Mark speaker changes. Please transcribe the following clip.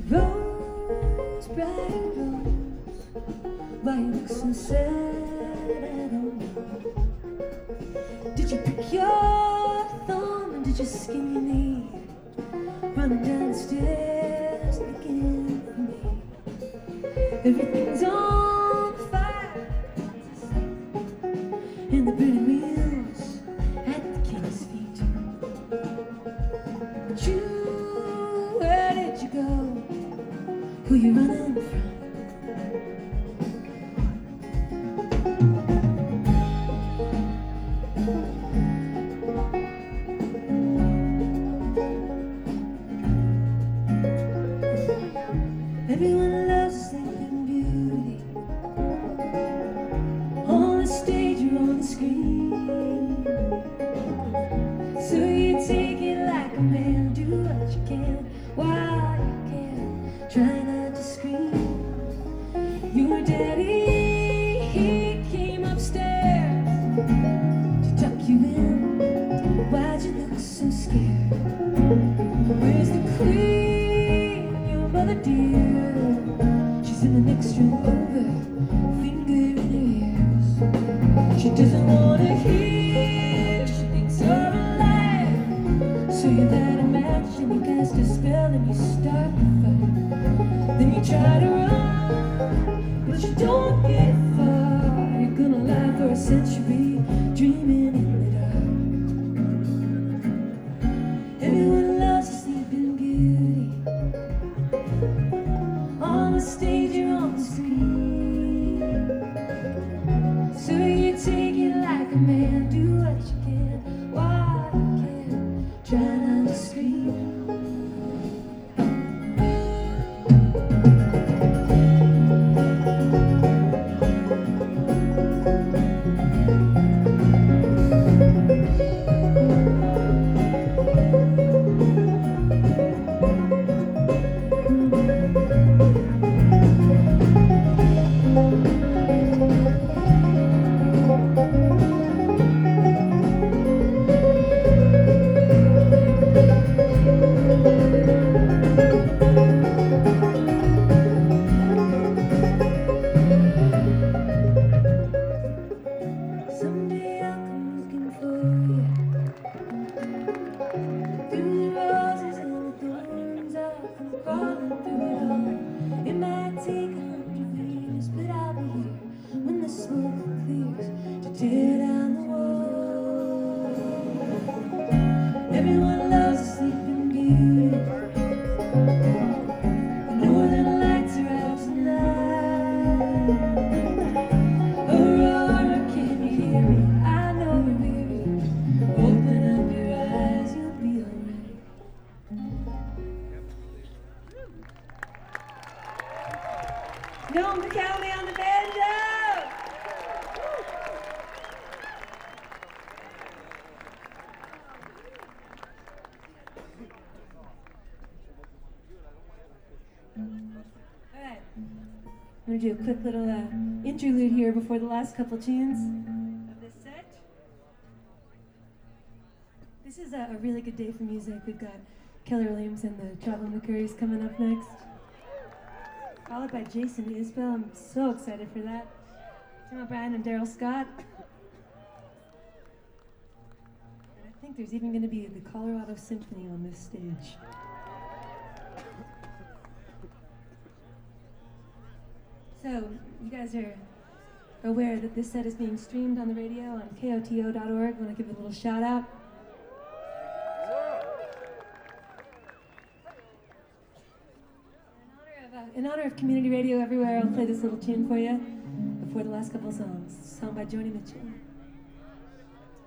Speaker 1: Rose, bright rose, why you look so sad? I don't know. Did you pick your thumb and did you skin your knee? Running down the stairs looking for me. Everything's on fire in the burning wheels at the king's feet. But you, where did you go? Who you running from? Everyone loves Sleeping Beauty. On the stage or on the screen. So you take it like a man, do what you can while you can. Try not to scream. Your daddy, he came upstairs to tuck you in. Why'd you look so scared? Where's the queen, your mother dear? She's in the next room over, finger in her ears. She doesn't want to hear, she thinks you're alive. So you light a match and you cast a spell and you start the fight. Then you try to run, but you don't get far. You're gonna lie for a century, dreaming in the dark. Everyone loves a Sleeping Beauty. On the stage or on the screen. So you take it like a man, do what you can while you can. Try not to scream. Someday I'll come looking for you. Through the roses and the thorns, I'll come crawling through it all. It might take 100 years, but I'll be here when the smoke clears to tear down the wall. Everyone loves a Sleeping Beauty. The northern lights are out tonight. Aurora, can you hear me? I know you're weary. Open up your eyes, you'll be alright. Noam McCallum on the banjo! Alright, I'm going to do a quick little interlude here before the last couple tunes of this set. This is a really good day for music. We've got Keller Williams and the Traveling McCurries coming up next, followed by Jason Isbell. I'm so excited for that. Tim O'Brien and Daryl Scott. And I think there's even going to be the Colorado Symphony on this stage. So, you guys are aware that this set is being streamed on the radio on KOTO.org. I want to give a little shout out. In honor of community radio everywhere, I'll play this little tune for you before the last couple of songs. Song by Joni Mitchell.